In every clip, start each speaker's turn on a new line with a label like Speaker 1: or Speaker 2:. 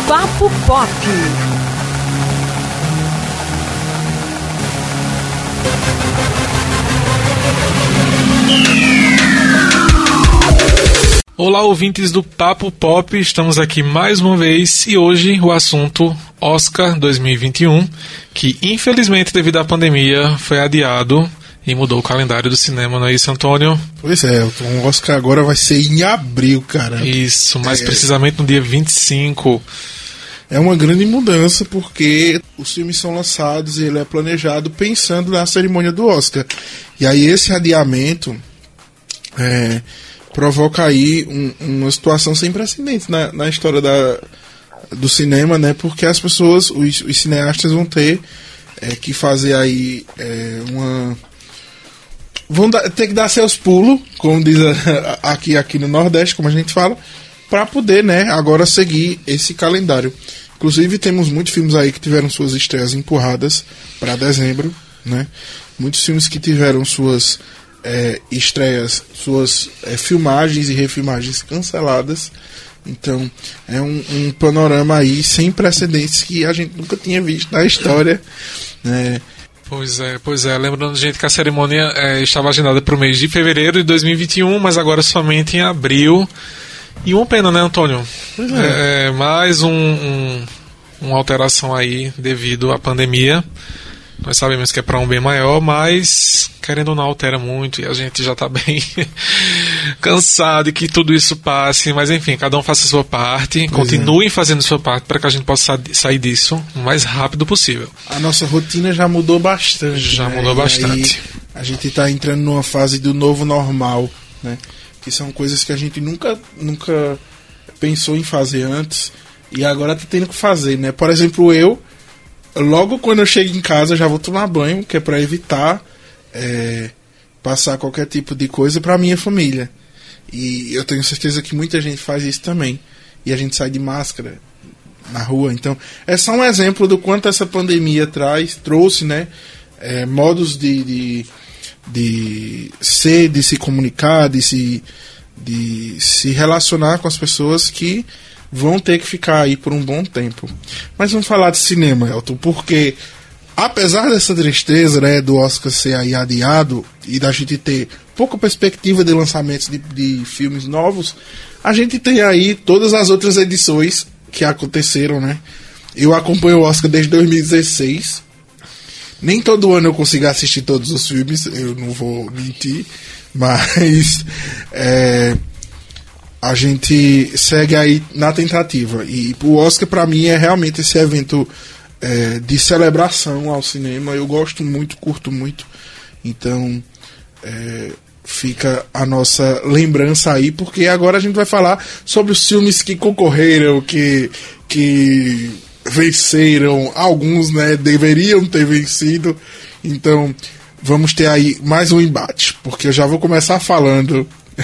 Speaker 1: Papo Pop.
Speaker 2: Olá, ouvintes do Papo Pop, estamos aqui mais uma vez e hoje o assunto Oscar 2021, que infelizmente devido à pandemia foi adiado e mudou o calendário do cinema, não é isso, Antônio?
Speaker 3: Pois é, o Oscar agora vai ser em abril, cara.
Speaker 2: Isso, mais precisamente no dia 25.
Speaker 3: É uma grande mudança porque os filmes são lançados e ele é planejado pensando na cerimônia do Oscar. E aí esse adiamento provoca aí uma situação sem precedentes na história do cinema, né? Porque as pessoas, os cineastas vão ter que fazer aí ter que dar seus pulos, como diz aqui no Nordeste, como a gente fala, para poder, né, agora seguir esse calendário. Inclusive temos muitos filmes aí que tiveram suas estreias empurradas para dezembro, né? Muitos filmes que tiveram suas estreias, suas filmagens e refilmagens canceladas. Então é um panorama aí sem precedentes que a gente nunca tinha visto na história, né?
Speaker 2: Pois é. Lembrando, gente, que a cerimônia estava agendada para o mês de fevereiro de 2021, mas agora somente em abril. E uma pena, né, Antônio?
Speaker 3: Pois é.
Speaker 2: Mais uma alteração aí devido à pandemia. Nós sabemos que é para um bem maior, mas querendo ou não altera muito e a gente já está bem cansado de que tudo isso passe. Mas enfim, cada um faça a sua parte, continuem fazendo a sua parte para que a gente possa sair disso o mais rápido possível.
Speaker 3: A nossa rotina já mudou bastante.
Speaker 2: Mudou bastante.
Speaker 3: A gente está entrando numa fase do novo normal, né? Que são coisas que a gente nunca pensou em fazer antes e agora está tendo que fazer, né? Por exemplo, logo quando eu chego em casa, já vou tomar banho, que é para evitar passar qualquer tipo de coisa para minha família. E eu tenho certeza que muita gente faz isso também. E a gente sai de máscara na rua. Então, é só um exemplo do quanto essa pandemia trouxe, né? Modos de ser, de se comunicar, de se relacionar com as pessoas que vão ter que ficar aí por um bom tempo. Mas vamos falar de cinema, Elton, porque apesar dessa tristeza, né, do Oscar ser aí adiado e da gente ter pouca perspectiva de lançamentos de filmes novos, a gente tem aí todas as outras edições que aconteceram, né? Eu acompanho o Oscar desde 2016. Nem todo ano eu consigo assistir todos os filmes, eu não vou mentir, mas a gente segue aí na tentativa. E o Oscar, para mim, é realmente esse evento de celebração ao cinema. Eu gosto muito, curto muito. Então, fica a nossa lembrança aí, porque agora a gente vai falar sobre os filmes que concorreram, que venceram. Alguns, né, deveriam ter vencido. Então, vamos ter aí mais um embate, porque eu já vou começar falando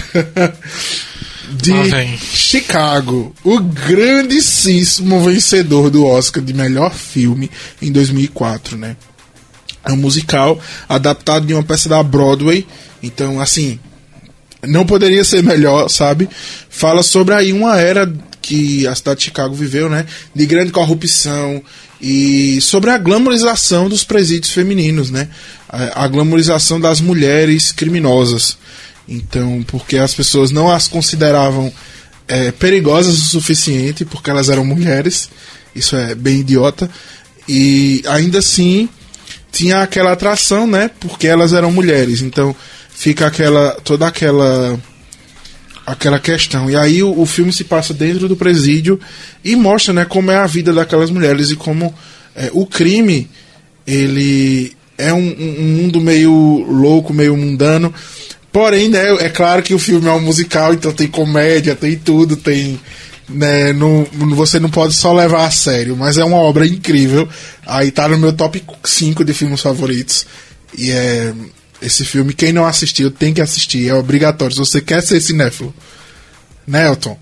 Speaker 3: de Chicago, o grandíssimo vencedor do Oscar de melhor filme em 2004, né? É um musical adaptado de uma peça da Broadway. Então, assim, não poderia ser melhor, sabe? Fala sobre aí uma era que a cidade de Chicago viveu, né? De grande corrupção e sobre a glamorização dos presídios femininos, né? A glamorização das mulheres criminosas. Então, porque as pessoas não as consideravam perigosas o suficiente, porque elas eram mulheres. Isso é bem idiota. E ainda assim tinha aquela atração, né? Porque elas eram mulheres. Então fica toda aquela questão. E aí o filme se passa dentro do presídio e mostra, né, como é a vida daquelas mulheres e como o crime, ele é um mundo meio louco, meio mundano. Porém, né, é claro que o filme é um musical, então tem comédia, tem tudo, tem, né, você não pode só levar a sério, mas é uma obra incrível. Aí tá no meu top 5 de filmes favoritos. E esse filme, quem não assistiu, tem que assistir, é obrigatório, se você quer ser cinéfilo. Né, Elton?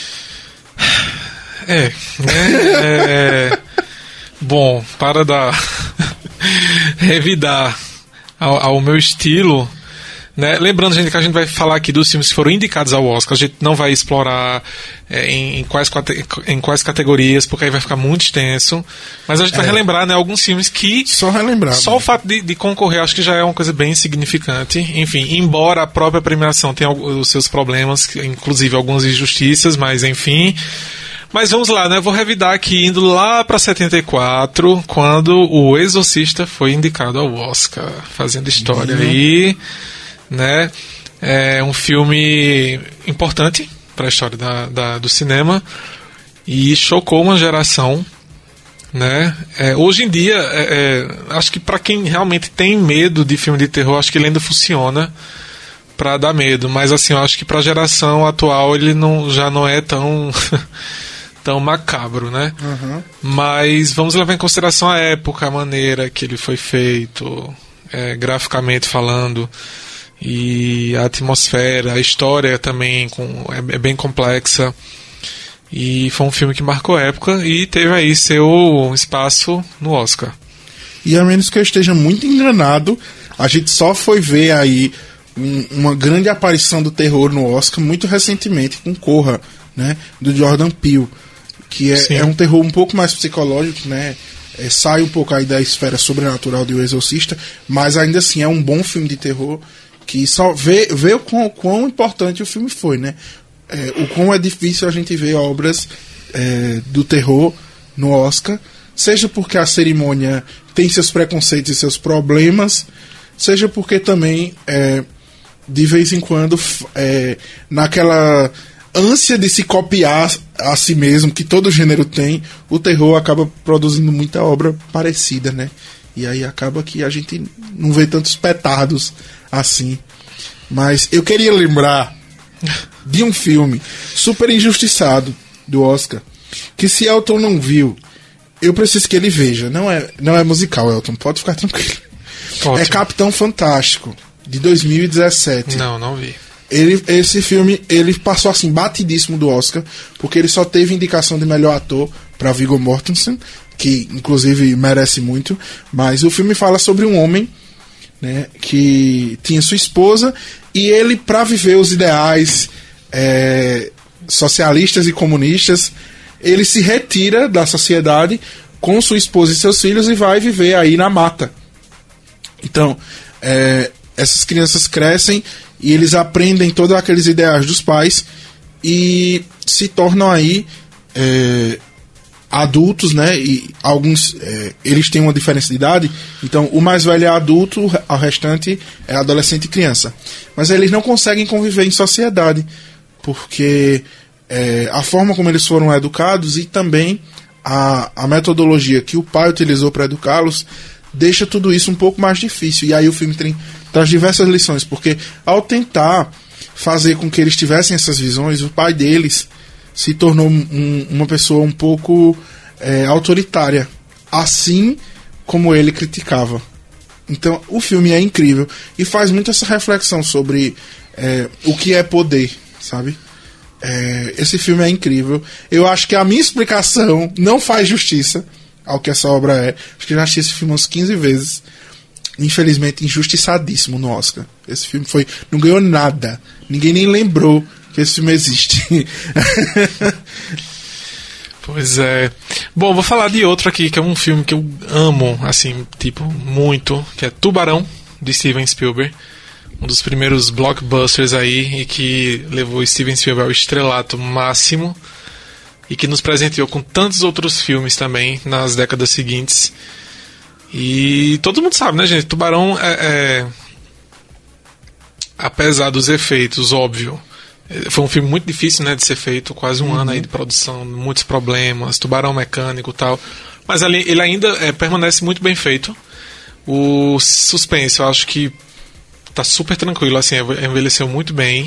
Speaker 2: Bom, para revidar ao meu estilo, Né? Lembrando, gente, que a gente vai falar aqui dos filmes que foram indicados ao Oscar. A gente não vai explorar em quais categorias, porque aí vai ficar muito extenso. Mas a gente vai relembrar, né, alguns filmes que...
Speaker 3: Só relembrar.
Speaker 2: Só o fato de concorrer, acho que já é uma coisa bem significante. Enfim, embora a própria premiação tenha os seus problemas, inclusive algumas injustiças, mas enfim... Mas vamos lá, né? Vou revidar aqui, indo lá para 74, quando o Exorcista foi indicado ao Oscar, fazendo história aí, né? É um filme importante para a história do cinema e chocou uma geração, né? Hoje em dia, acho que para quem realmente tem medo de filme de terror, acho que ele ainda funciona para dar medo, mas assim, eu acho que para a geração atual ele já não é tão tão macabro, né?
Speaker 3: Uhum.
Speaker 2: Mas vamos levar em consideração a época, a maneira que ele foi feito, graficamente falando, e a atmosfera, a história também é bem complexa. E foi um filme que marcou a época e teve aí seu espaço no Oscar.
Speaker 3: E a menos que eu esteja muito enganado, a gente só foi ver aí uma grande aparição do terror no Oscar muito recentemente com Corra, né? Do Jordan Peele, que é um terror um pouco mais psicológico, né? Sai um pouco aí da esfera sobrenatural de O Exorcista, mas ainda assim é um bom filme de terror que só vê o quão importante o filme foi, né? O quão é difícil a gente ver obras do terror no Oscar, seja porque a cerimônia tem seus preconceitos e seus problemas, seja porque também de vez em quando naquela ânsia de se copiar a si mesmo, que todo gênero tem, o terror acaba produzindo muita obra parecida, né? E aí acaba que a gente não vê tantos petardos assim. Mas eu queria lembrar de um filme super injustiçado do Oscar, que se Elton não viu, eu preciso que ele veja. Não é musical, Elton, pode ficar tranquilo. Ótimo. É Capitão Fantástico, de 2017.
Speaker 2: Não vi.
Speaker 3: Esse filme, ele passou assim, batidíssimo do Oscar, porque ele só teve indicação de melhor ator para Viggo Mortensen, que inclusive merece muito, mas o filme fala sobre um homem, né, que tinha sua esposa, e ele, para viver os ideais socialistas e comunistas, ele se retira da sociedade com sua esposa e seus filhos e vai viver aí na mata. Então, essas crianças crescem e eles aprendem todos aqueles ideais dos pais e se tornam aí adultos, né? E alguns eles têm uma diferença de idade, então o mais velho é adulto, o restante é adolescente e criança. Mas eles não conseguem conviver em sociedade, porque a forma como eles foram educados e também a metodologia que o pai utilizou para educá-los deixa tudo isso um pouco mais difícil. E aí o filme traz diversas lições, porque ao tentar fazer com que eles tivessem essas visões, o pai deles se tornou uma pessoa um pouco autoritária, assim como ele criticava. Então o filme é incrível e faz muito essa reflexão sobre o que é poder, sabe? Esse filme é incrível. Eu acho que a minha explicação não faz justiça ao que essa obra é. Acho que já assisti esse filme umas 15 vezes. Infelizmente, injustiçadíssimo no Oscar. Esse filme não ganhou nada. Ninguém nem lembrou que esse filme existe.
Speaker 2: Pois é. Bom, vou falar de outro aqui, que é um filme que eu amo, assim, tipo, muito, que é Tubarão, de Steven Spielberg. Um dos primeiros blockbusters aí, e que levou Steven Spielberg ao estrelato máximo, e que nos presenteou com tantos outros filmes também nas décadas seguintes. E todo mundo sabe, né, gente? Tubarão apesar dos efeitos, óbvio, foi um filme muito difícil, né, de ser feito, quase um ano aí de produção, muitos problemas, tubarão mecânico e tal, mas ele ainda permanece muito bem feito. O suspense, eu acho que tá super tranquilo, assim, envelheceu muito bem.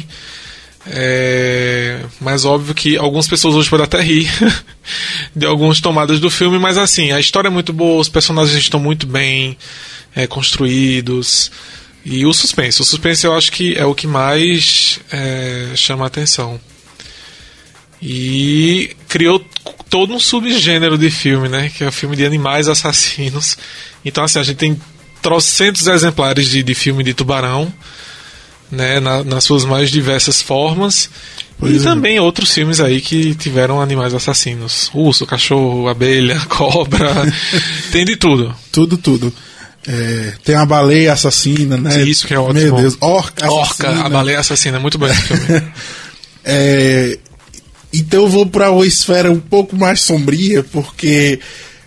Speaker 2: Mas óbvio que algumas pessoas hoje podem até rir de algumas tomadas do filme, mas assim, a história é muito boa, os personagens estão muito bem construídos, e o suspense eu acho que é o que mais chama a atenção, e criou todo um subgênero de filme, né, que é o filme de animais assassinos. Então assim, a gente tem trocentos exemplares de filme de tubarão, né, nas suas mais diversas formas. E também outros filmes aí que tiveram animais assassinos. Urso, cachorro, abelha, cobra. Tem de tudo.
Speaker 3: Tudo. Tem a baleia assassina, né?
Speaker 2: Isso que é ótimo.
Speaker 3: Meu Deus, orca assassina.
Speaker 2: A baleia assassina, muito bom esse filme.
Speaker 3: Então eu vou para uma esfera um pouco mais sombria, porque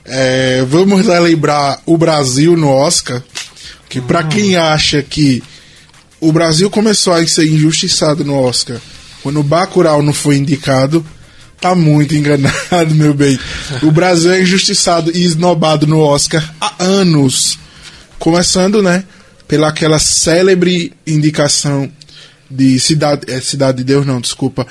Speaker 3: vamos relembrar o Brasil no Oscar, que para quem acha que o Brasil começou a ser injustiçado no Oscar quando o Bacurau não foi indicado, tá muito enganado, meu bem. O Brasil é injustiçado e esnobado no Oscar há anos. Começando, né, pela aquela célebre indicação de Cidade de Deus, não, desculpa.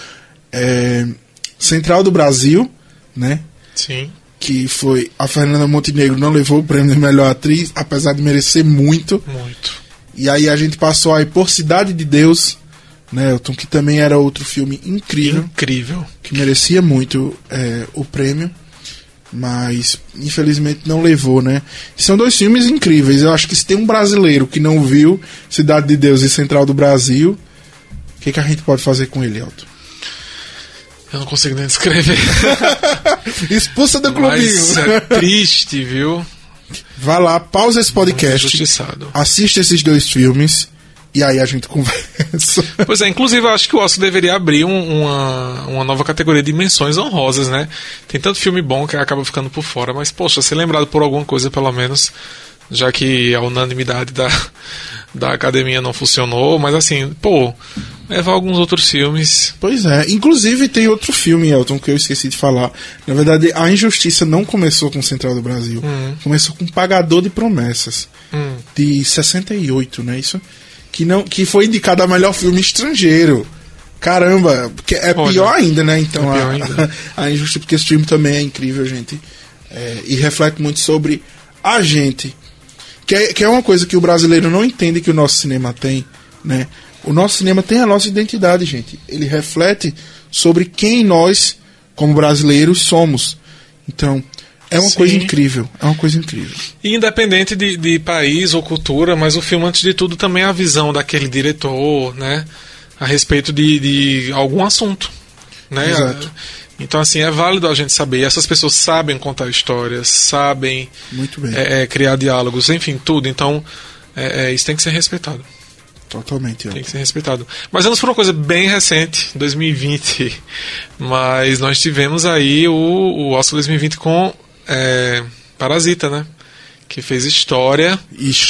Speaker 3: Central do Brasil, né?
Speaker 2: Sim. Que
Speaker 3: foi a Fernanda Montenegro, não levou o prêmio de melhor atriz, apesar de merecer muito.
Speaker 2: Muito.
Speaker 3: E aí a gente passou aí por Cidade de Deus, né, Elton, que também era outro filme incrível. Que merecia muito o prêmio, mas infelizmente não levou, né? São dois filmes incríveis. Eu acho que se tem um brasileiro que não viu Cidade de Deus e Central do Brasil, o que a gente pode fazer com ele, Elton?
Speaker 2: Eu não consigo nem descrever.
Speaker 3: Expulsa do clubinho.
Speaker 2: Mas é triste, viu?
Speaker 3: Vá lá, pausa esse podcast, assista esses dois filmes e aí a gente conversa.
Speaker 2: Pois é, inclusive eu acho que o Oscar deveria abrir uma nova categoria de menções honrosas, né? Tem tanto filme bom que acaba ficando por fora, mas poxa, ser lembrado por alguma coisa pelo menos, já que a unanimidade da academia não funcionou, mas assim, levar alguns outros filmes.
Speaker 3: Pois é, inclusive tem outro filme, Elton, que eu esqueci de falar. Na verdade, a injustiça não começou com Central do Brasil, começou com Pagador de Promessas, de 68, né? Isso que foi indicado a melhor filme estrangeiro. Caramba, porque pior ainda, né? Então a injustiça, porque esse filme também é incrível, gente, e reflete muito sobre a gente, que é uma coisa que o brasileiro não entende que o nosso cinema tem, né? O nosso cinema tem a nossa identidade, gente. Ele reflete sobre quem nós, como brasileiros, somos. Então, é uma coisa incrível. É uma coisa incrível.
Speaker 2: E independente de país ou cultura, mas o filme, antes de tudo, também é a visão daquele diretor, né? A respeito de algum assunto, né?
Speaker 3: Exato.
Speaker 2: Então, assim, é válido a gente saber. Essas pessoas sabem contar histórias, sabem
Speaker 3: muito bem.
Speaker 2: Criar diálogos, enfim, tudo. Então, isso tem que ser respeitado.
Speaker 3: Totalmente.
Speaker 2: Tem que ser respeitado. Mas vamos por uma coisa bem recente, 2020. Mas nós tivemos aí o Oscar 2020 com Parasita, né? Que fez história.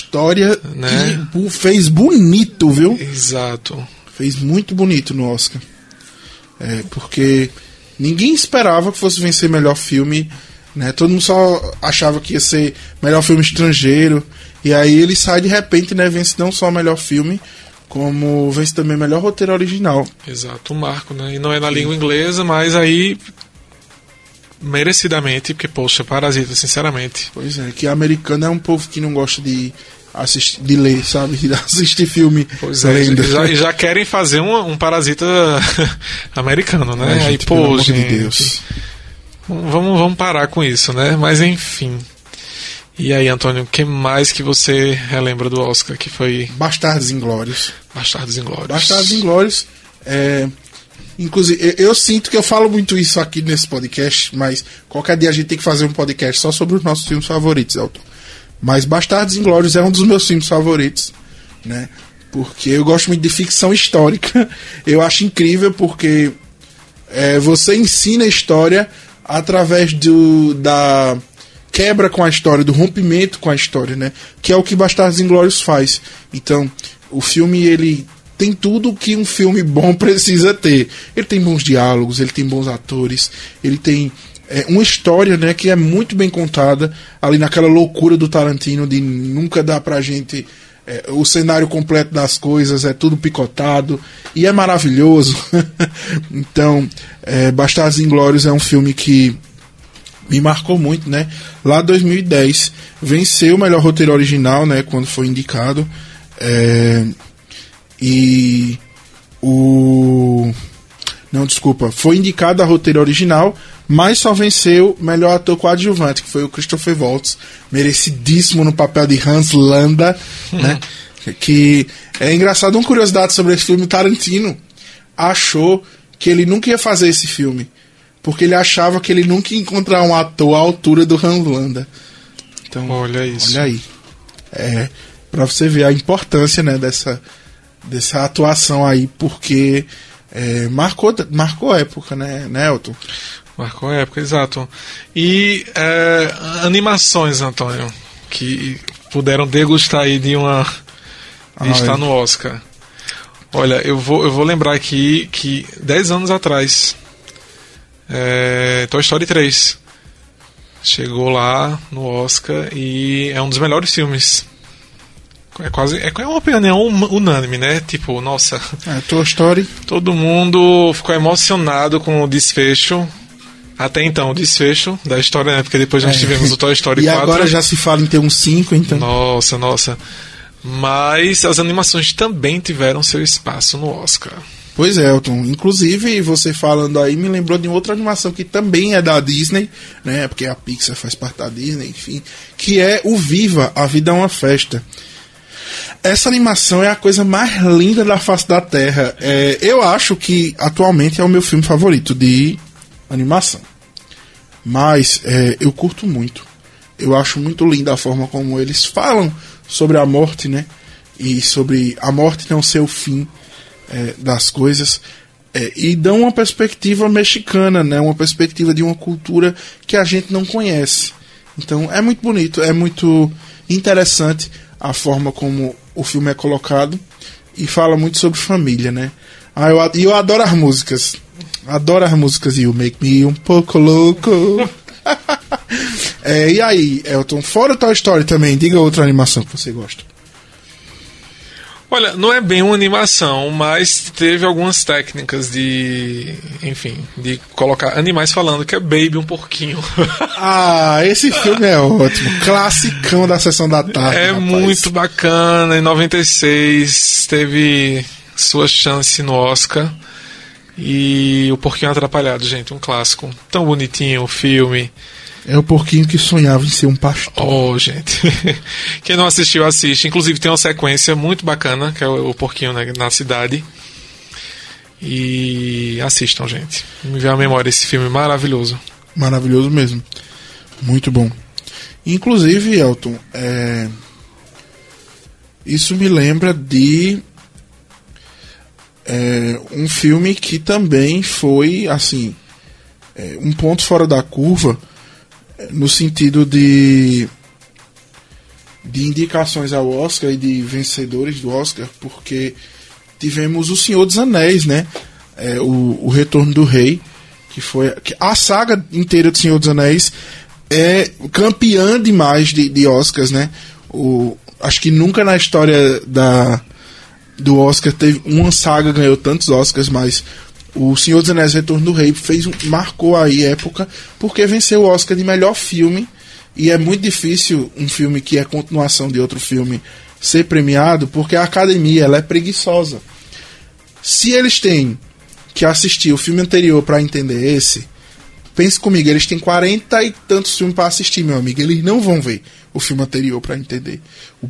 Speaker 3: Né? E fez bonito, viu?
Speaker 2: Exato.
Speaker 3: Fez muito bonito no Oscar. Porque ninguém esperava que fosse vencer melhor filme, né? Todo mundo só achava que ia ser melhor filme estrangeiro. E aí ele sai de repente, né? Vence não só o melhor filme, como vence também o melhor roteiro original.
Speaker 2: Exato, um marco, né? E não é na língua inglesa, mas aí merecidamente, porque, poxa, Parasita, sinceramente.
Speaker 3: Pois é, que americano é um povo que não gosta de assistir, de ler, sabe? De assistir filme.
Speaker 2: Pois é, já querem fazer um Parasita americano, né?
Speaker 3: Gente,
Speaker 2: aí,
Speaker 3: pelo amor de Deus.
Speaker 2: Vamos parar com isso, né? Mas enfim. E aí, Antônio, o que mais que você relembra do Oscar, que foi...
Speaker 3: Bastardos Inglórios.
Speaker 2: Bastardos
Speaker 3: Inglórios. Inclusive, eu sinto que eu falo muito isso aqui nesse podcast, mas qualquer dia a gente tem que fazer um podcast só sobre os nossos filmes favoritos, Elton. Mas Bastardos Inglórios é um dos meus filmes favoritos, né? Porque eu gosto muito de ficção histórica. Eu acho incrível porque você ensina a história através da quebra com a história, do rompimento com a história, né? Que é o que Bastardos Inglórios faz. Então, o filme, ele tem tudo que um filme bom precisa ter. Ele tem bons diálogos, ele tem bons atores, ele tem uma história, né, que é muito bem contada, ali naquela loucura do Tarantino de nunca dar pra gente o cenário completo das coisas, é tudo picotado, e é maravilhoso. Então, Bastardos Inglórios é um filme que me marcou muito, né? Lá em 2010 venceu o melhor roteiro original, né? Quando foi indicado. Foi indicado a roteiro original, mas só venceu melhor ator coadjuvante, que foi o Christopher Waltz, merecidíssimo no papel de Hans Landa, né? Que é engraçado, uma curiosidade sobre esse filme, Tarantino achou que ele nunca ia fazer esse filme, porque ele achava que ele nunca ia encontrar um ator à altura do Hans Landa. Então,
Speaker 2: olha isso.
Speaker 3: Olha aí. Pra você ver a importância, né, dessa atuação aí, porque marcou época, né, Elton?
Speaker 2: Marcou época, exato. E animações, Antônio, que puderam degustar aí de estar no Oscar. Olha, eu vou lembrar aqui que 10 anos atrás, Toy Story 3 chegou lá no Oscar e é um dos melhores filmes. É uma opinião unânime, né? Tipo, nossa.
Speaker 3: Toy Story.
Speaker 2: Todo mundo ficou emocionado com o desfecho. Até então, o desfecho da história, né? Porque depois nós tivemos o Toy Story 4.
Speaker 3: E agora já se fala em ter um 5, então.
Speaker 2: Nossa. Mas as animações também tiveram seu espaço no Oscar.
Speaker 3: Pois é, Elton. Inclusive, você falando aí me lembrou de outra animação que também é da Disney, né? Porque a Pixar faz parte da Disney, enfim. Que é o Viva, A Vida é uma Festa. Essa animação é a coisa mais linda da face da Terra. Eu acho que atualmente é o meu filme favorito de animação. Mas eu curto muito. Eu acho muito linda a forma como eles falam sobre a morte, né? E sobre a morte não ser o fim das coisas. E dão uma perspectiva mexicana, né? Uma perspectiva de uma cultura que a gente não conhece. Então é muito bonito, é muito interessante a forma como o filme é colocado. E fala muito sobre família, né? Eu adoro as músicas. Adoro as músicas You Make Me um pouco louco. E aí, Elton, fora o Toy Story também, diga outra animação que você gosta.
Speaker 2: Olha, não é bem uma animação, mas teve algumas técnicas de colocar animais falando, que é Baby, um porquinho.
Speaker 3: Esse filme é ótimo. Classicão da Sessão da Tarde.
Speaker 2: Rapaz. Muito bacana. Em 96 teve sua chance no Oscar. E o Porquinho Atrapalhado, gente, um clássico. Tão bonitinho o filme.
Speaker 3: É o porquinho que sonhava em ser um pastor.
Speaker 2: Gente. Quem não assistiu, assiste. Inclusive tem uma sequência muito bacana, que é o porquinho na cidade. E assistam, gente. Me veio à memória esse filme maravilhoso.
Speaker 3: Maravilhoso mesmo. Muito bom. Inclusive, Elton, isso me lembra de um filme que também foi, assim, um ponto fora da curva, no sentido de indicações ao Oscar e de vencedores do Oscar, porque tivemos O Senhor dos Anéis, né? O Retorno do Rei, que foi a saga inteira do Senhor dos Anéis é campeã demais de Oscars, né? Acho que nunca na história do Oscar teve uma saga ganhou tantos Oscars, mas o Senhor dos Anéis Retorno do Rei marcou aí época, porque venceu o Oscar de melhor filme, e é muito difícil um filme que é continuação de outro filme ser premiado, porque a academia ela é preguiçosa. Se eles têm que assistir o filme anterior para entender esse, pense comigo, eles têm 40 e tantos filmes para assistir, meu amigo, eles não vão ver o filme anterior para entender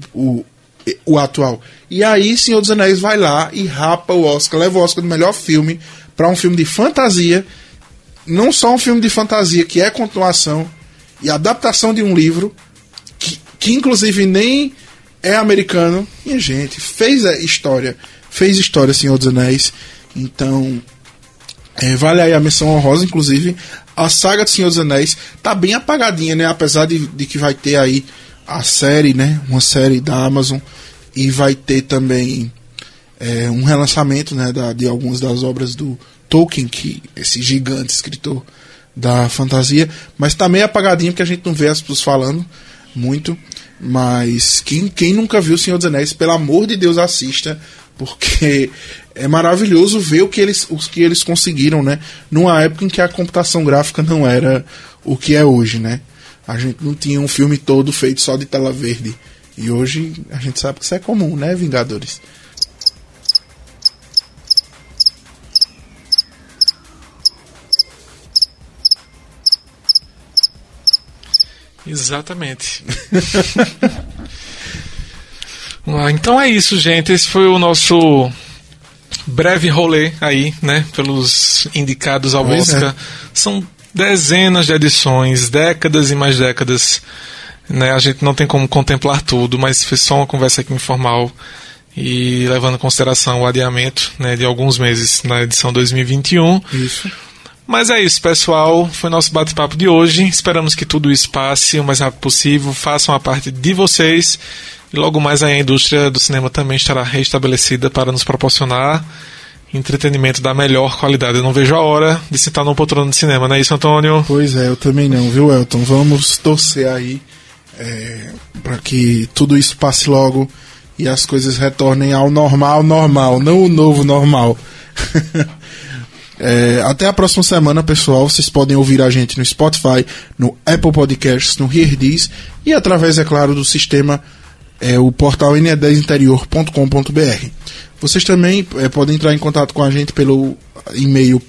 Speaker 3: o atual. E aí Senhor dos Anéis vai lá e rapa o Oscar, leva o Oscar do melhor filme para um filme de fantasia, não só um filme de fantasia que é continuação e adaptação de um livro que inclusive nem é americano, e gente, fez história Senhor dos Anéis. Então vale aí a menção honrosa. Inclusive a saga do Senhor dos Anéis tá bem apagadinha, né? Apesar de que vai ter aí a série, né? Uma série da Amazon, e vai ter também um relançamento, né, de algumas das obras do Tolkien, que esse gigante escritor da fantasia, mas tá meio apagadinho porque a gente não vê as pessoas falando muito. Mas quem nunca viu o Senhor dos Anéis, pelo amor de Deus, assista, porque é maravilhoso ver o que eles conseguiram, né, numa época em que a computação gráfica não era o que é hoje, né? A gente não tinha um filme todo feito só de tela verde. E hoje a gente sabe que isso é comum, né, Vingadores?
Speaker 2: Exatamente. Então é isso, gente. Esse foi o nosso breve rolê aí, né? Pelos indicados ao Oscar. São dezenas de edições, décadas e mais décadas, né? A gente não tem como contemplar tudo, mas foi só uma conversa aqui informal e levando em consideração o adiamento, né, de alguns meses na edição 2021.
Speaker 3: Isso.
Speaker 2: Mas é isso, pessoal. Foi nosso bate-papo de hoje. Esperamos que tudo isso passe o mais rápido possível. Façam a parte de vocês. E logo mais aí a indústria do cinema também estará restabelecida para nos proporcionar entretenimento da melhor qualidade. Eu não vejo a hora de sentar num poltrona de cinema, não é isso, Antônio?
Speaker 3: Pois é, eu também não, viu, Elton? Vamos torcer aí para que tudo isso passe logo e as coisas retornem ao normal, não o novo normal. Até a próxima semana, pessoal. Vocês podem ouvir a gente no Spotify, no Apple Podcasts, no HearDis e através, é claro, do sistema o portal ne10interior.com.br. Vocês também podem entrar em contato com a gente pelo e-mail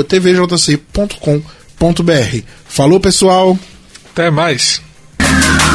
Speaker 3: podcast@tvjc.com.br. Falou, pessoal!
Speaker 2: Até mais!